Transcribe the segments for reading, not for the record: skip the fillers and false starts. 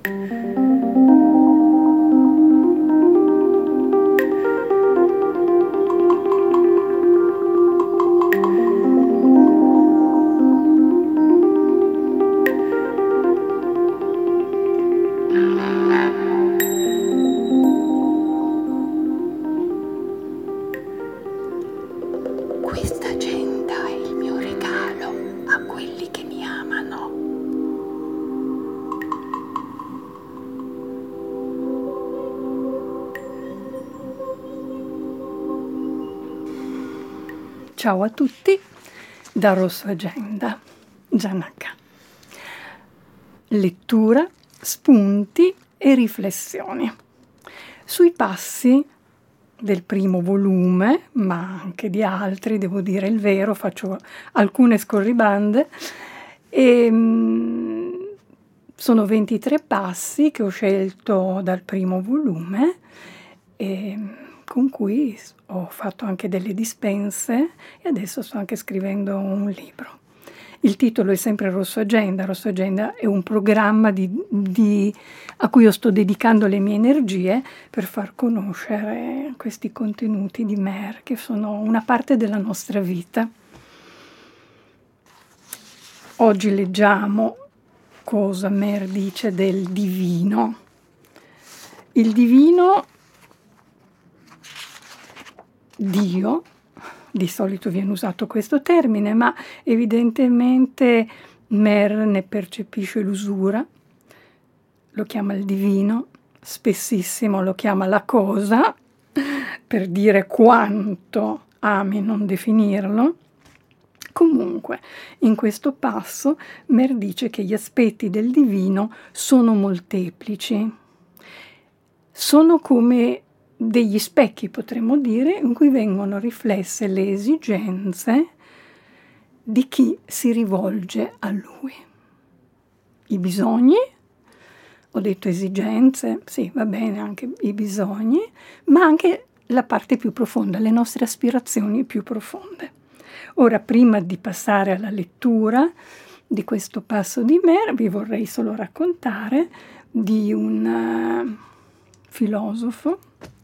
Questa agenda è il mio regalo a quelli che mi amano. Ciao a tutti, da Rosso Agenda, Giannaca. Lettura, spunti e riflessioni sui passi del primo volume, ma anche di altri, devo dire il vero, faccio alcune scorribande, e sono 23 passi che ho scelto dal primo volume e con cui ho fatto anche delle dispense e adesso sto anche scrivendo un libro. Il titolo è sempre Rosso Agenda. Rosso Agenda è un programma a cui io sto dedicando le mie energie per far conoscere questi contenuti di Mer, che sono una parte della nostra vita. Oggi leggiamo cosa Mer dice del divino. Il divino, Dio, di solito viene usato questo termine, ma evidentemente Mer ne percepisce l'usura, lo chiama il divino, spessissimo lo chiama la cosa, per dire quanto ami non definirlo. Comunque, in questo passo Mer dice che gli aspetti del divino sono molteplici, sono come degli specchi, potremmo dire, in cui vengono riflesse le esigenze di chi si rivolge a lui. I bisogni, ho detto esigenze, sì, va bene, anche i bisogni, ma anche la parte più profonda, le nostre aspirazioni più profonde. Ora, prima di passare alla lettura di questo passo di Mer, vi vorrei solo raccontare di un filosofo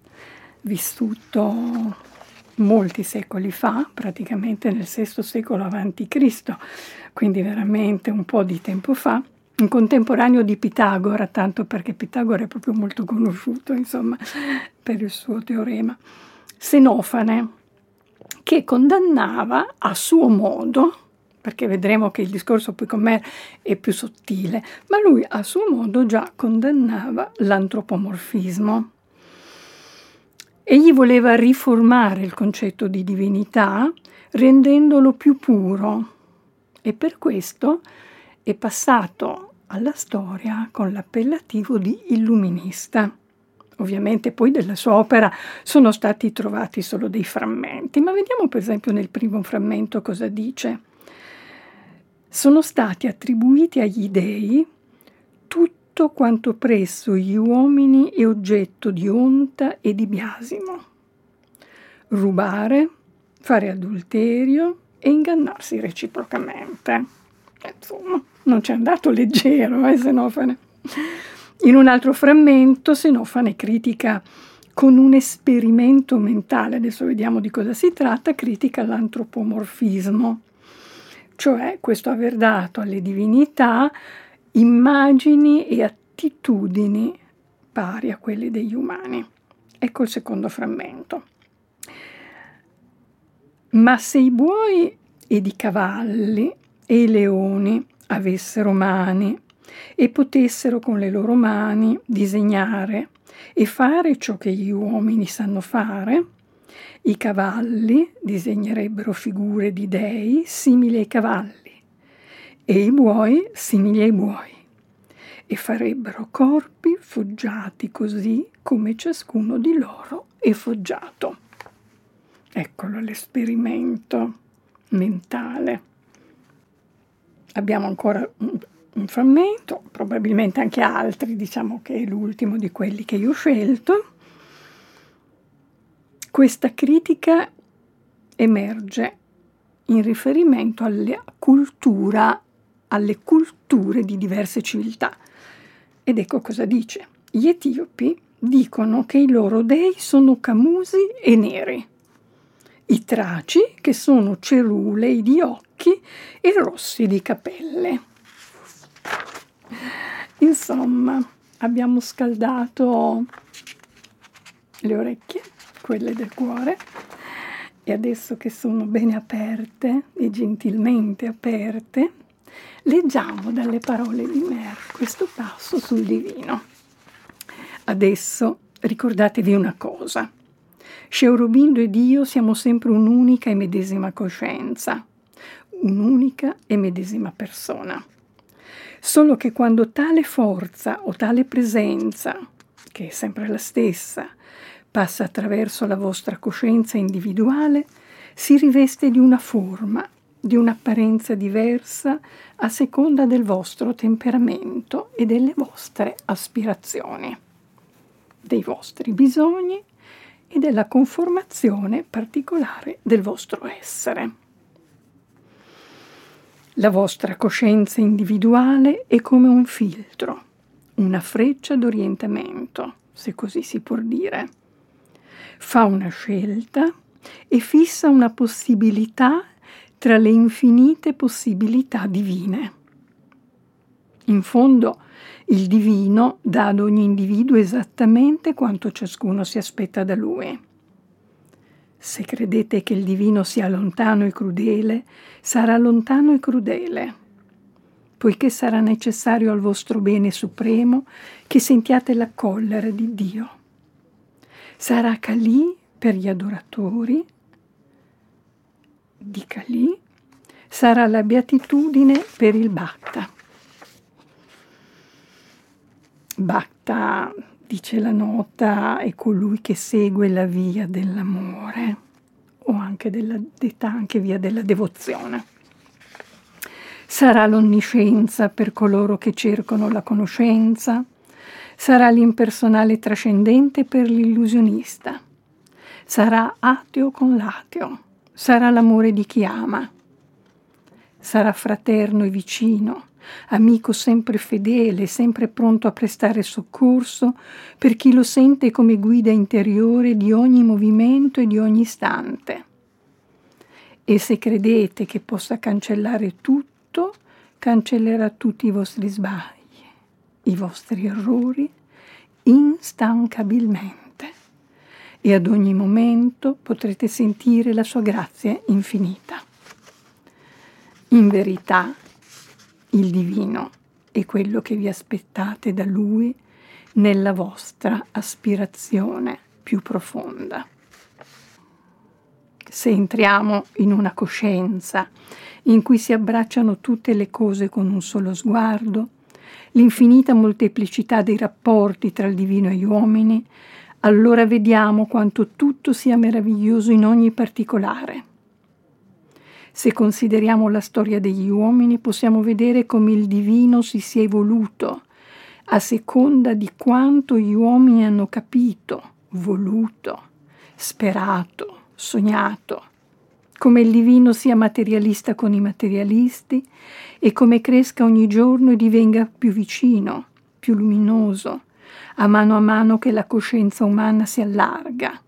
vissuto molti secoli fa, praticamente nel VI secolo avanti Cristo, quindi veramente un po' di tempo fa, un contemporaneo di Pitagora, tanto perché Pitagora è proprio molto conosciuto, insomma, per il suo teorema, Xenofane, che condannava a suo modo, perché vedremo che il discorso poi con me è più sottile, ma lui a suo modo già condannava l'antropomorfismo. Egli voleva riformare il concetto di divinità rendendolo più puro e per questo è passato alla storia con l'appellativo di illuminista. Ovviamente poi della sua opera sono stati trovati solo dei frammenti, ma vediamo per esempio nel primo frammento cosa dice. Sono stati attribuiti agli dei tutto quanto presso gli uomini è oggetto di onta e di biasimo. Rubare, fare adulterio e ingannarsi reciprocamente. Insomma, non ci è andato leggero, Xenofane. In un altro frammento Xenofane critica con un esperimento mentale, adesso vediamo di cosa si tratta, critica l'antropomorfismo, cioè questo aver dato alle divinità immagini e attitudini pari a quelle degli umani. Ecco il secondo frammento. Ma se i buoi ed i cavalli e i leoni avessero mani e potessero con le loro mani disegnare e fare ciò che gli uomini sanno fare, i cavalli disegnerebbero figure di dei simili ai cavalli e i buoi simili ai buoi e farebbero corpi foggiati così come ciascuno di loro è foggiato. Eccolo l'esperimento mentale. Abbiamo ancora un frammento, probabilmente anche altri, diciamo che è l'ultimo di quelli che io ho scelto. Questa critica emerge in riferimento alle culture di diverse civiltà Ed ecco cosa dice. Gli etiopi dicono che i loro dei sono camusi e neri, i traci che sono cerulei di occhi e rossi di capelle. Insomma, abbiamo scaldato le orecchie, quelle del cuore, e adesso che sono bene aperte e gentilmente aperte, leggiamo dalle parole di Mer questo passo sul divino. Adesso ricordatevi una cosa. Sceaurobindo ed io siamo sempre un'unica e medesima coscienza, un'unica e medesima persona. Solo che quando tale forza o tale presenza, che è sempre la stessa, passa attraverso la vostra coscienza individuale, si riveste di una forma, di un'apparenza diversa a seconda del vostro temperamento e delle vostre aspirazioni, dei vostri bisogni e della conformazione particolare del vostro essere. La vostra coscienza individuale è come un filtro, una freccia d'orientamento, se così si può dire. Fa una scelta e fissa una possibilità tra le infinite possibilità divine. In fondo, il divino dà ad ogni individuo esattamente quanto ciascuno si aspetta da lui. Se credete che il divino sia lontano e crudele, sarà lontano e crudele, poiché sarà necessario al vostro bene supremo che sentiate la collera di Dio. Sarà Kali per gli adoratori di Kali, sarà la beatitudine per il Bhakta. Bhakta, dice la nota, è colui che segue la via dell'amore, o anche detta anche via della devozione. Sarà l'onniscienza per coloro che cercano la conoscenza, sarà l'impersonale trascendente per l'illusionista, sarà ateo con l'ateo, sarà l'amore di chi ama, sarà fraterno e vicino, amico sempre fedele, sempre pronto a prestare soccorso per chi lo sente come guida interiore di ogni movimento e di ogni istante. E se credete che possa cancellare tutto, cancellerà tutti i vostri sbagli, i vostri errori, instancabilmente. E ad ogni momento potrete sentire la sua grazia infinita. In verità, il divino è quello che vi aspettate da lui nella vostra aspirazione più profonda. Se entriamo in una coscienza in cui si abbracciano tutte le cose con un solo sguardo, l'infinita molteplicità dei rapporti tra il divino e gli uomini, allora vediamo quanto tutto sia meraviglioso in ogni particolare. Se consideriamo la storia degli uomini, possiamo vedere come il divino si sia evoluto a seconda di quanto gli uomini hanno capito, voluto, sperato, sognato, come il divino sia materialista con i materialisti e come cresca ogni giorno e divenga più vicino, più luminoso, a mano che la coscienza umana si allarga.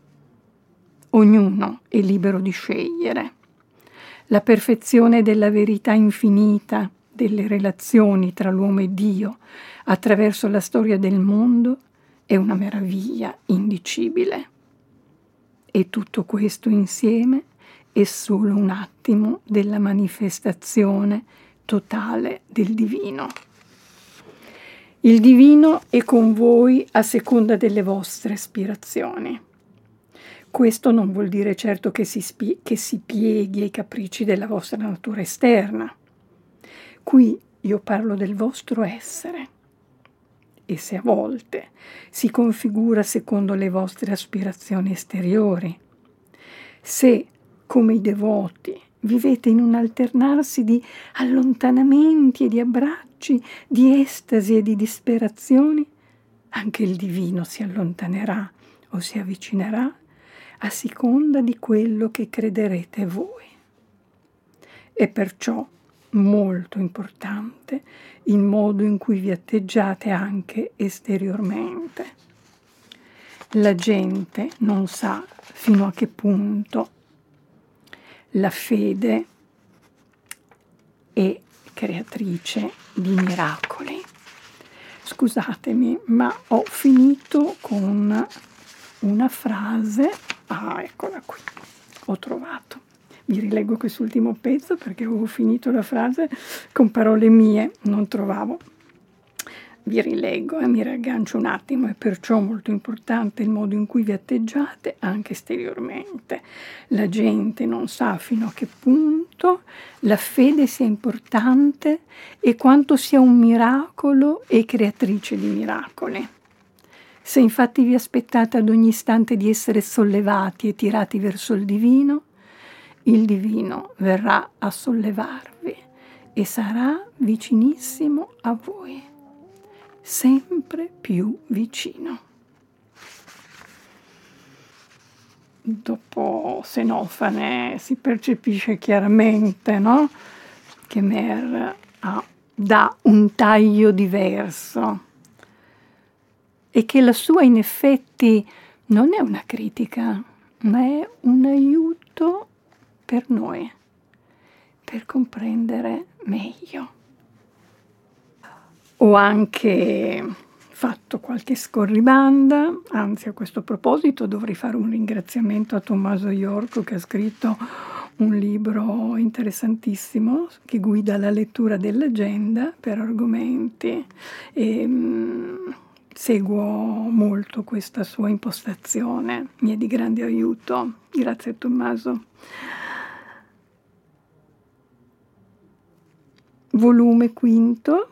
Ognuno è libero di scegliere. La perfezione della verità infinita delle relazioni tra l'uomo e Dio attraverso la storia del mondo è una meraviglia indicibile. E tutto questo insieme è solo un attimo della manifestazione totale del divino. Il divino è con voi a seconda delle vostre aspirazioni. Questo non vuol dire certo che si pieghi ai capricci della vostra natura esterna. Qui io parlo del vostro essere. E se a volte si configura secondo le vostre aspirazioni esteriori, se, come i devoti, vivete in un alternarsi di allontanamenti e di abbracci, di estasi e di disperazioni, anche il divino si allontanerà o si avvicinerà a seconda di quello che crederete voi. E perciò molto importante il modo in cui vi atteggiate anche esteriormente. La gente non sa fino a che punto la fede è creatrice di miracoli. Scusatemi, ma ho finito con una frase. Ah, eccola qui, ho trovato. Vi rileggo quest'ultimo pezzo perché avevo finito la frase con parole mie, non trovavo. Vi rileggo e mi riaggancio un attimo. È perciò molto importante il modo in cui vi atteggiate anche esteriormente. La gente non sa fino a che punto la fede sia importante e quanto sia un miracolo e creatrice di miracoli. Se infatti vi aspettate ad ogni istante di essere sollevati e tirati verso il divino verrà a sollevarvi e sarà vicinissimo a voi, sempre più vicino. Dopo Xenofane si percepisce chiaramente, no? Che Mer dà un taglio diverso e che la sua in effetti non è una critica, ma è un aiuto per noi, per comprendere meglio. Ho anche fatto qualche scorribanda, anzi a questo proposito dovrei fare un ringraziamento a Tommaso Iorco che ha scritto un libro interessantissimo che guida la lettura dell'agenda per argomenti e seguo molto questa sua impostazione, mi è di grande aiuto. Grazie Tommaso. Volume quinto.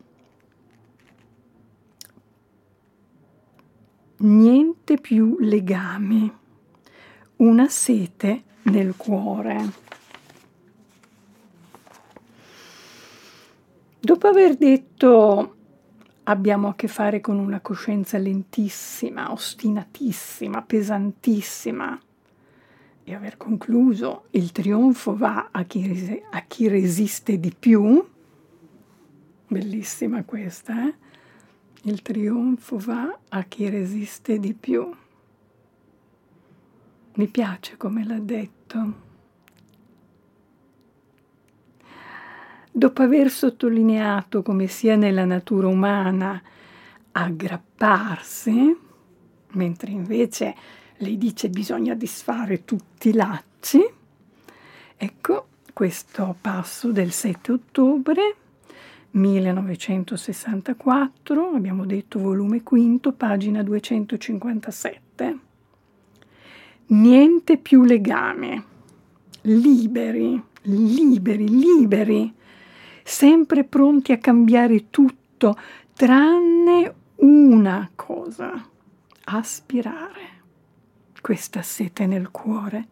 Niente più legami, una sete nel cuore. Dopo aver detto abbiamo a che fare con una coscienza lentissima, ostinatissima, pesantissima, e aver concluso il trionfo va a chi resiste di più, bellissima questa, Il trionfo va a chi resiste di più. Mi piace come l'ha detto. Dopo aver sottolineato come sia nella natura umana aggrapparsi, mentre invece lei dice bisogna disfare tutti i lacci, ecco questo passo del 7 ottobre 1964, abbiamo detto volume quinto, pagina 257. Niente più legame, liberi, sempre pronti a cambiare tutto, tranne una cosa, aspirare questa sete nel cuore.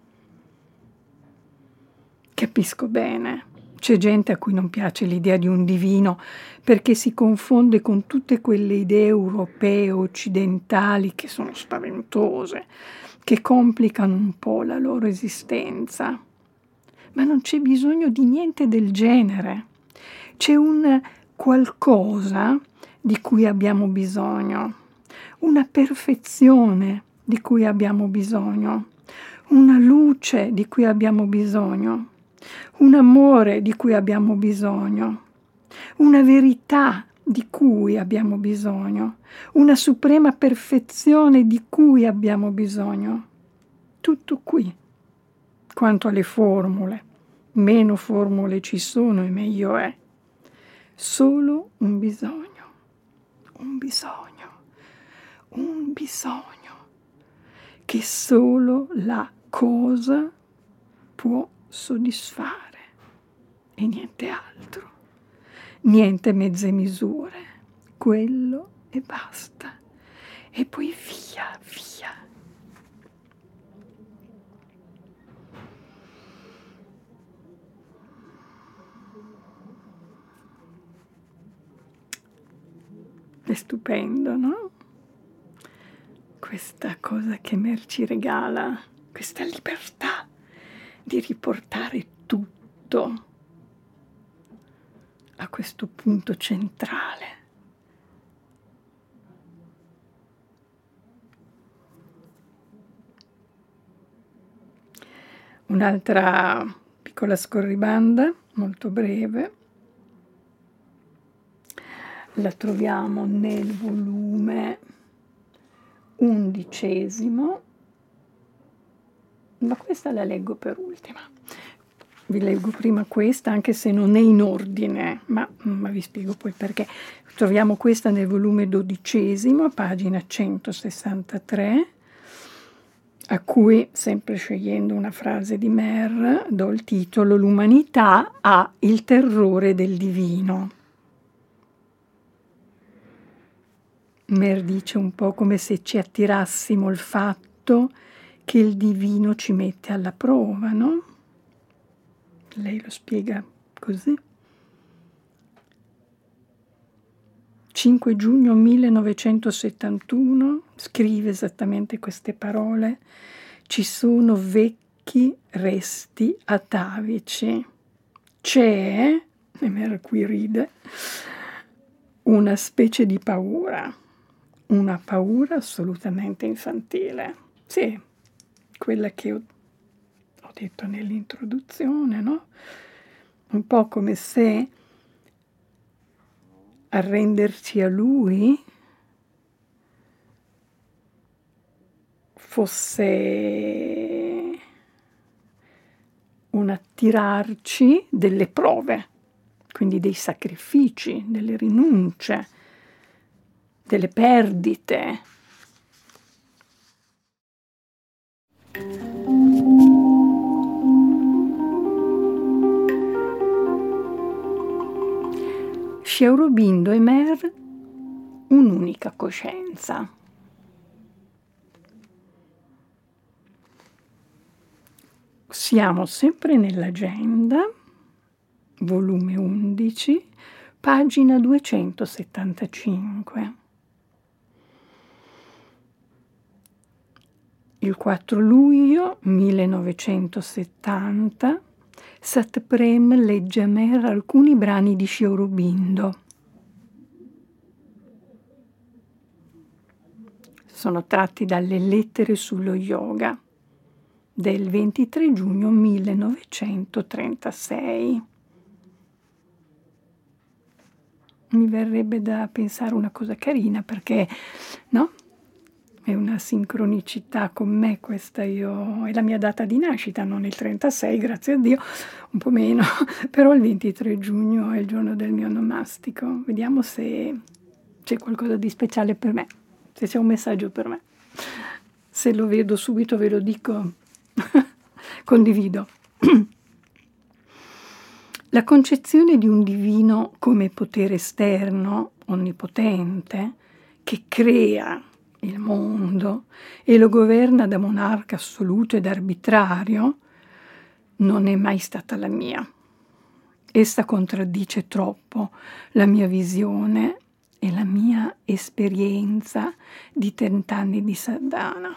Capisco bene. C'è gente a cui non piace l'idea di un divino perché si confonde con tutte quelle idee europee occidentali che sono spaventose, che complicano un po' la loro esistenza. Ma non c'è bisogno di niente del genere. C'è un qualcosa di cui abbiamo bisogno, una perfezione di cui abbiamo bisogno, una luce di cui abbiamo bisogno, un amore di cui abbiamo bisogno, una verità di cui abbiamo bisogno, una suprema perfezione di cui abbiamo bisogno. Tutto qui. Quanto alle formule, meno formule ci sono e meglio è. Solo un bisogno, che solo la cosa può soddisfare e niente altro, niente mezze misure, quello e basta, e poi via. È stupendo, no? Questa cosa che Mer ci regala, questa libertà di riportare tutto questo punto centrale. Un'altra piccola scorribanda, molto breve, la troviamo nel volume 11, ma questa la leggo per ultima. Vi leggo prima questa, anche se non è in ordine, ma vi spiego poi perché. Troviamo questa nel volume 12, pagina 163, a cui, sempre scegliendo una frase di Mer, do il titolo «L'umanità ha il terrore del divino». Mer dice un po' come se ci attirassimo il fatto che il divino ci mette alla prova, no? Lei lo spiega così. 5 giugno 1971 scrive esattamente queste parole: ci sono vecchi resti atavici. C'è, e Mer qui ride, una specie di paura, una paura assolutamente infantile. Sì, quella che ho detto nell'introduzione, no? Un po' come se arrenderci a lui fosse un attirarci delle prove, quindi dei sacrifici, delle rinunce, delle perdite. Sri Aurobindo e Mer, un'unica coscienza. Siamo sempre nell'agenda, volume 11, pagina 275. Il 4 luglio 1970 Satprem legge a Mer alcuni brani di Sri Aurobindo. Sono tratti dalle lettere sullo yoga del 23 giugno 1936. Mi verrebbe da pensare una cosa carina perché, no? È una sincronicità con me questa, è la mia data di nascita, non il 36, grazie a Dio, un po' meno, però il 23 giugno è il giorno del mio onomastico. Vediamo se c'è qualcosa di speciale per me, se c'è un messaggio per me. Se lo vedo subito ve lo dico, condivido. La concezione di un divino come potere esterno, onnipotente, che crea il mondo e lo governa da monarca assoluto ed arbitrario, non è mai stata la mia. Essa contraddice troppo la mia visione e la mia esperienza di 30 anni di sadhana.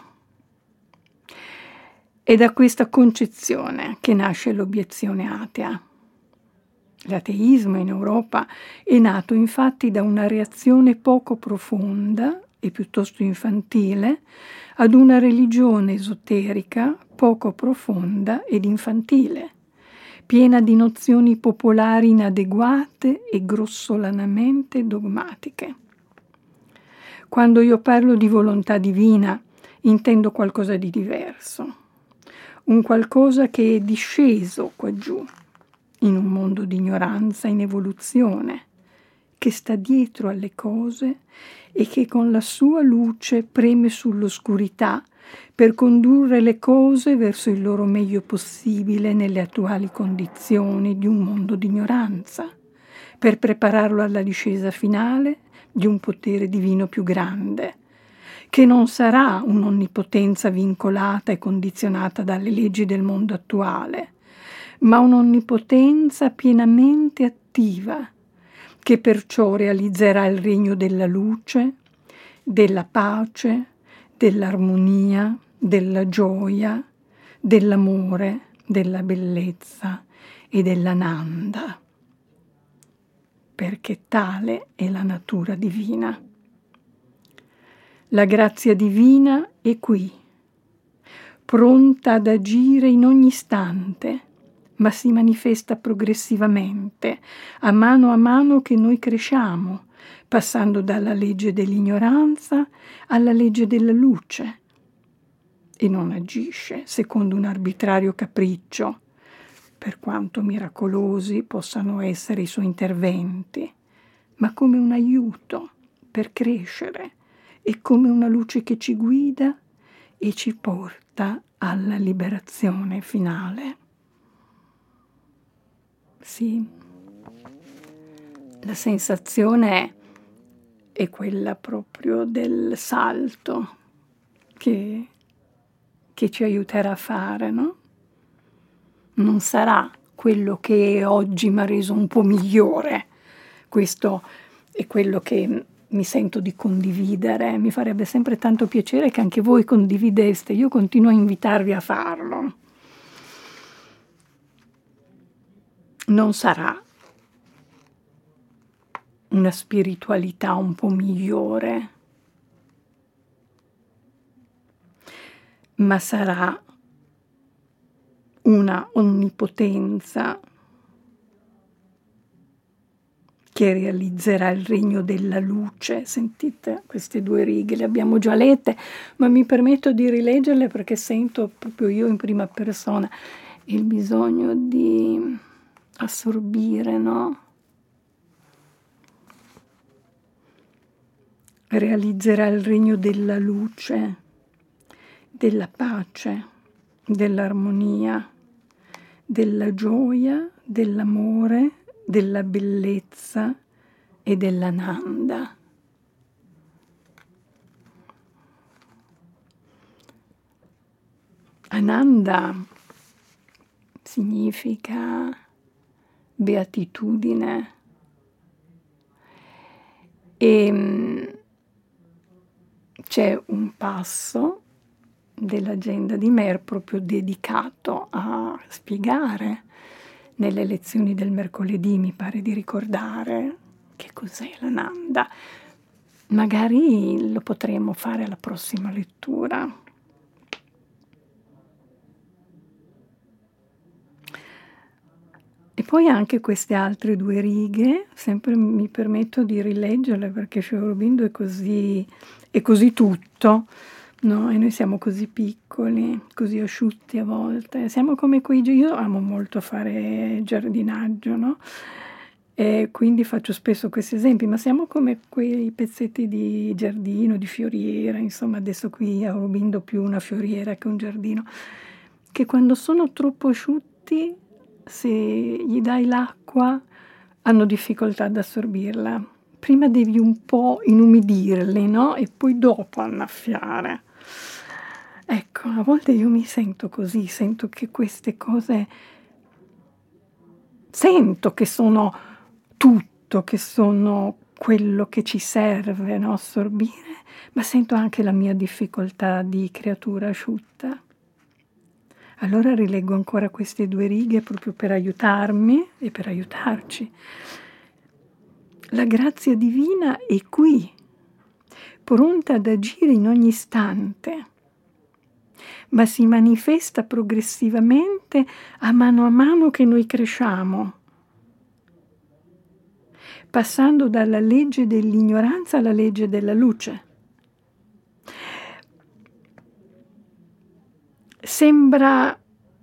È da questa concezione che nasce l'obiezione atea. L'ateismo in Europa è nato infatti da una reazione poco profonda e piuttosto infantile ad una religione esoterica poco profonda ed infantile, piena di nozioni popolari inadeguate e grossolanamente dogmatiche. Quando io parlo di volontà divina, intendo qualcosa di diverso, un qualcosa che è disceso qua giù, in un mondo di ignoranza in evoluzione, che sta dietro alle cose e che con la sua luce preme sull'oscurità per condurre le cose verso il loro meglio possibile nelle attuali condizioni di un mondo di ignoranza, per prepararlo alla discesa finale di un potere divino più grande, che non sarà un'onnipotenza vincolata e condizionata dalle leggi del mondo attuale, ma un'onnipotenza pienamente attiva, che perciò realizzerà il regno della luce, della pace, dell'armonia, della gioia, dell'amore, della bellezza e dell'ananda. perché tale è la natura divina. La grazia divina è qui, pronta ad agire in ogni istante, ma si manifesta progressivamente, a mano che noi cresciamo, passando dalla legge dell'ignoranza alla legge della luce, e non agisce secondo un arbitrario capriccio, per quanto miracolosi possano essere i suoi interventi, ma come un aiuto per crescere e come una luce che ci guida e ci porta alla liberazione finale. Sì, la sensazione è quella proprio del salto che ci aiuterà a fare, no? Non sarà quello che oggi mi ha reso un po' migliore. Questo è quello che mi sento di condividere. Mi farebbe sempre tanto piacere che anche voi condivideste. Io continuo a invitarvi a farlo. Non sarà una spiritualità un po' migliore, ma sarà una onnipotenza che realizzerà il regno della luce. Sentite queste due righe, le abbiamo già lette, ma mi permetto di rileggerle perché sento proprio io in prima persona il bisogno di assorbire, no? Realizzerà il regno della luce, della pace, dell'armonia, della gioia, dell'amore, della bellezza e dell'ananda. Ananda significa beatitudine e c'è un passo dell'agenda di Mer proprio dedicato a spiegare nelle lezioni del mercoledì, mi pare di ricordare, che cos'è l'Ananda. Magari lo potremo fare alla prossima lettura. E poi anche queste altre due righe, sempre mi permetto di rileggerle perché Sri Aurobindo è così tutto, no? E noi siamo così piccoli, così asciutti a volte. Siamo come io amo molto fare giardinaggio, no? E quindi faccio spesso questi esempi, ma siamo come quei pezzetti di giardino, di fioriera, insomma adesso qui a Aurobindo più una fioriera che un giardino, che quando sono troppo asciutti, se gli dai l'acqua, hanno difficoltà ad assorbirla. Prima devi un po' inumidirli, no? E poi dopo annaffiare. Ecco, a volte io mi sento così, sento che queste cose, sento che sono tutto, che sono quello che ci serve, no? Assorbire, ma sento anche la mia difficoltà di creatura asciutta. Allora rileggo ancora queste due righe proprio per aiutarmi e per aiutarci. La grazia divina è qui, pronta ad agire in ogni istante, ma si manifesta progressivamente a mano che noi cresciamo, passando dalla legge dell'ignoranza alla legge della luce. Sembra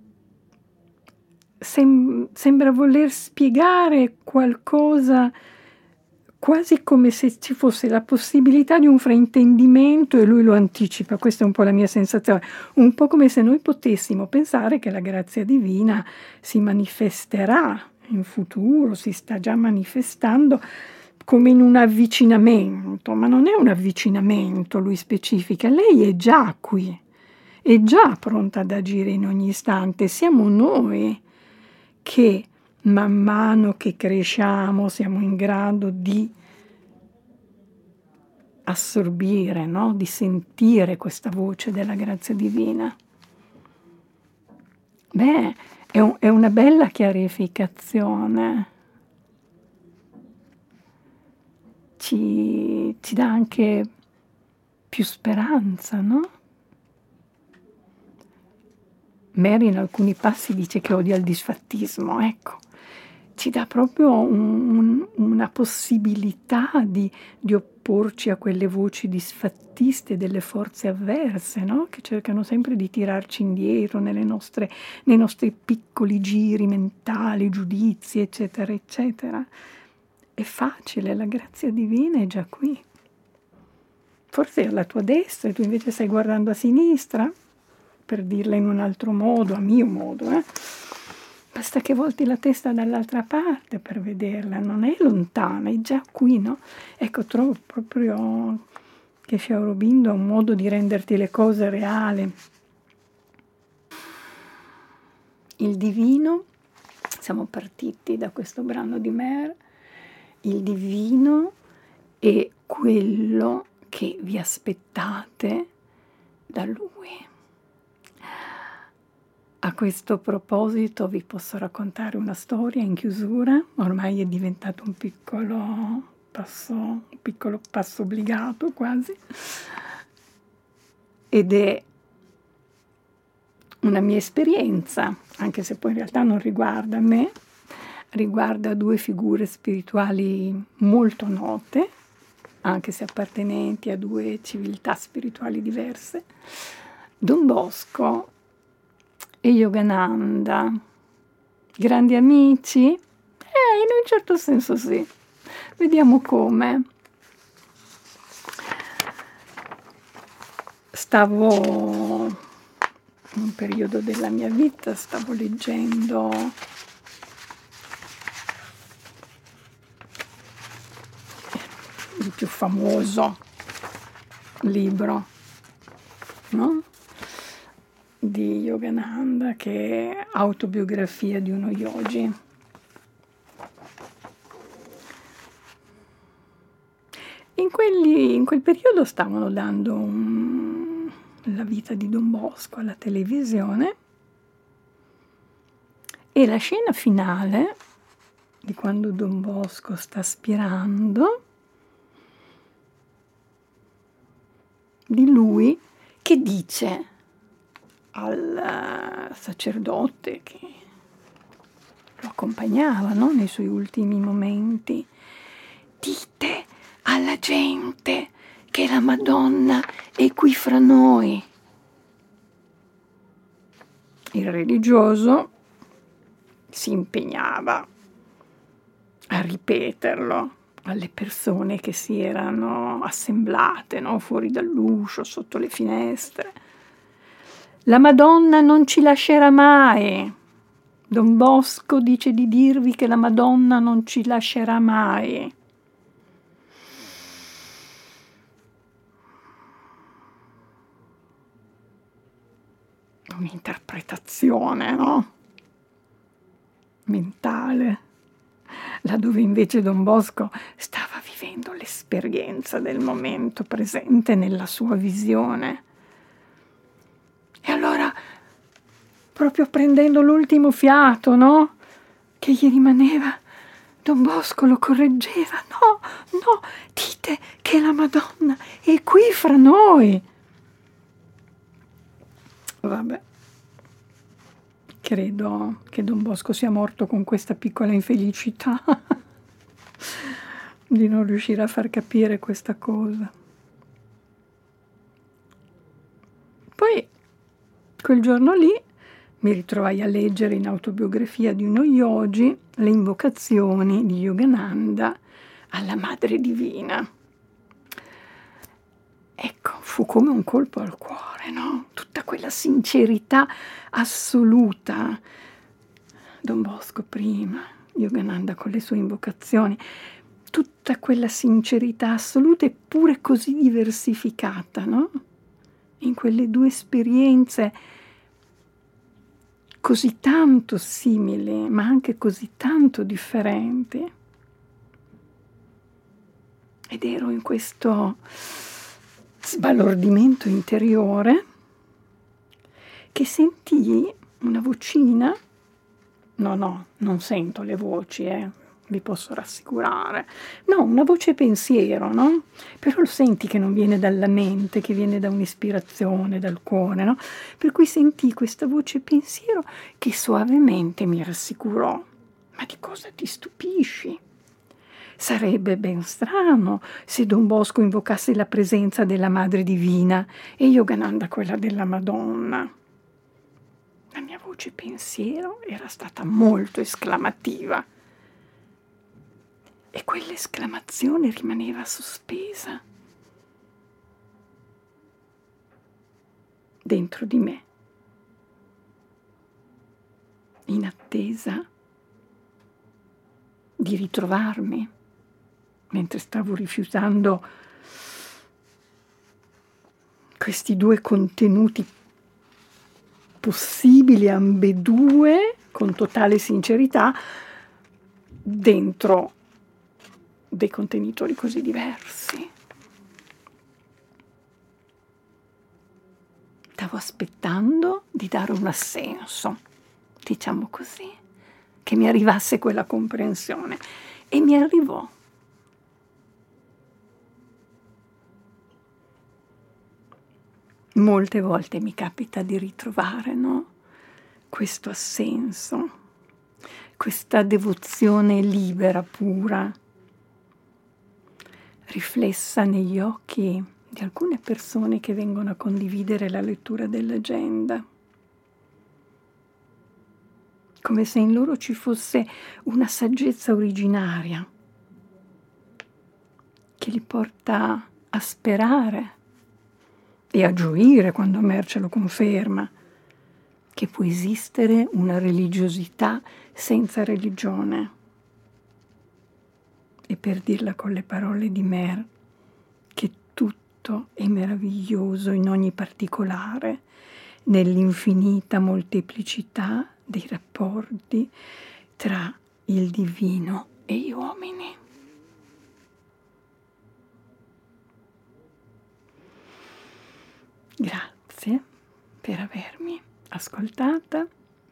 voler spiegare qualcosa quasi come se ci fosse la possibilità di un fraintendimento e lui lo anticipa. Questa è un po' la mia sensazione, un po' come se noi potessimo pensare che la grazia divina si manifesterà in futuro, si sta già manifestando come in un avvicinamento, ma non è un avvicinamento, lui specifica, lei è già qui. È già pronta ad agire in ogni istante, siamo noi che man mano che cresciamo siamo in grado di assorbire, no? Di sentire questa voce della grazia divina. Beh, è una bella chiarificazione. ci dà anche più speranza, no? Mary in alcuni passi dice che odia il disfattismo, ecco. Ci dà proprio una possibilità di opporci a quelle voci disfattiste delle forze avverse, no? Che cercano sempre di tirarci indietro nei nostri piccoli giri mentali, giudizi, eccetera, eccetera. È facile, la grazia divina è già qui. Forse è alla tua destra e tu invece stai guardando a sinistra, per dirla in un altro modo, a mio modo, Basta che volti la testa dall'altra parte per vederla, non è lontana, è già qui, no? Ecco, trovo proprio che Sri Aurobindo ha un modo di renderti le cose reali. Il divino, siamo partiti da questo brano di Mer, il divino è quello che vi aspettate da Lui. A questo proposito vi posso raccontare una storia in chiusura, ormai è diventato un piccolo passo obbligato quasi, ed è una mia esperienza, anche se poi in realtà non riguarda me, riguarda due figure spirituali molto note, anche se appartenenti a due civiltà spirituali diverse, Don Bosco e Yogananda. Grandi amici? In un certo senso sì. Vediamo come. Stavo, in un periodo della mia vita, stavo leggendo il più famoso libro, no? Di Yogananda, che è Autobiografia di uno yogi. In quel periodo stavano dando la vita di Don Bosco alla televisione e la scena finale di quando Don Bosco sta spirando, di lui che dice al sacerdote che lo accompagnava, no? Nei suoi ultimi momenti: dite alla gente che la Madonna è qui fra noi. Il religioso si impegnava a ripeterlo alle persone che si erano assemblate, no? Fuori dall'uscio, sotto le finestre. La Madonna non ci lascerà mai. Don Bosco dice di dirvi che la Madonna non ci lascerà mai. Un'interpretazione, no? Mentale, laddove invece Don Bosco stava vivendo l'esperienza del momento presente nella sua visione. E allora, proprio prendendo l'ultimo fiato, no? Che gli rimaneva, Don Bosco lo correggeva: no, dite che la Madonna è qui fra noi. Vabbè, credo che Don Bosco sia morto con questa piccola infelicità di non riuscire a far capire questa cosa. Poi, quel giorno lì, mi ritrovai a leggere in Autobiografia di uno yogi le invocazioni di Yogananda alla Madre Divina. Ecco, fu come un colpo al cuore, no? Tutta quella sincerità assoluta. Don Bosco prima, Yogananda con le sue invocazioni. Tutta quella sincerità assoluta eppure così diversificata, no? In quelle due esperienze così tanto simili, ma anche così tanto differenti. Ed ero in questo sbalordimento interiore che sentii una vocina. No, non sento le voci, vi posso rassicurare. No, una voce pensiero, no? Però lo senti che non viene dalla mente, che viene da un'ispirazione, dal cuore, no? Per cui sentii questa voce pensiero che soavemente mi rassicurò. Ma di cosa ti stupisci? Sarebbe ben strano se Don Bosco invocasse la presenza della Madre Divina e Yogananda quella della Madonna. La mia voce pensiero era stata molto esclamativa e quell'esclamazione rimaneva sospesa dentro di me, in attesa di ritrovarmi, mentre stavo rifiutando questi due contenuti possibili, ambedue, con totale sincerità, dentro dei contenitori così diversi. Stavo aspettando di dare un assenso, diciamo così, che mi arrivasse quella comprensione, e mi arrivò. Molte volte mi capita di ritrovare, no? Questo assenso, questa devozione libera, pura, riflessa negli occhi di alcune persone che vengono a condividere la lettura dell'agenda, come se in loro ci fosse una saggezza originaria che li porta a sperare e a gioire quando Merce lo conferma, che può esistere una religiosità senza religione. E per dirla con le parole di Mer, che tutto è meraviglioso in ogni particolare, nell'infinita molteplicità dei rapporti tra il divino e gli uomini. Grazie per avermi ascoltata.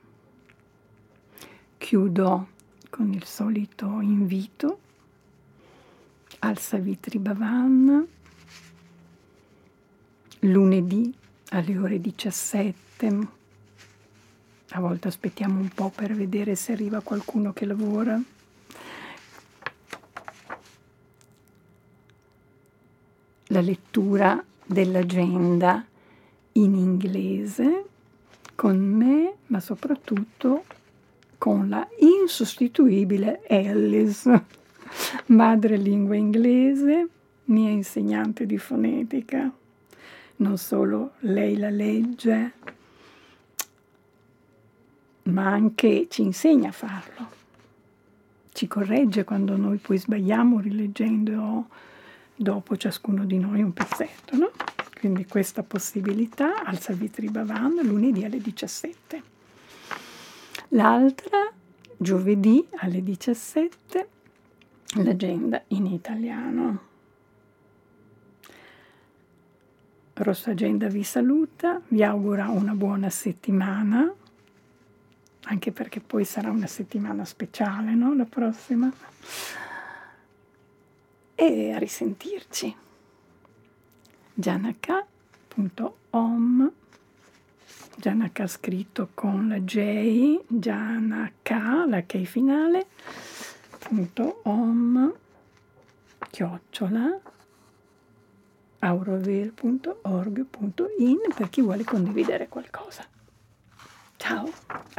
Chiudo con il solito invito al Savitri Bhavan, lunedì alle ore 17. A volte aspettiamo un po' per vedere se arriva qualcuno che lavora. La lettura dell'agenda in inglese con me, ma soprattutto con la insostituibile Alice, madrelingua inglese, mia insegnante di fonetica. Non solo lei la legge, ma anche ci insegna a farlo. Ci corregge quando noi poi sbagliamo rileggendo dopo ciascuno di noi un pezzetto, no? Quindi questa possibilità al Savitri Bhavan lunedì alle 17. L'altra giovedì alle 17 l'agenda in italiano. Rossa Agenda vi saluta, vi augura una buona settimana, anche perché poi sarà una settimana speciale, no? La prossima. E a risentirci. Janaka.om, Janaka scritto con la J, Janaka, la K finale, .om, @auroville.org.in per chi vuole condividere qualcosa. Ciao!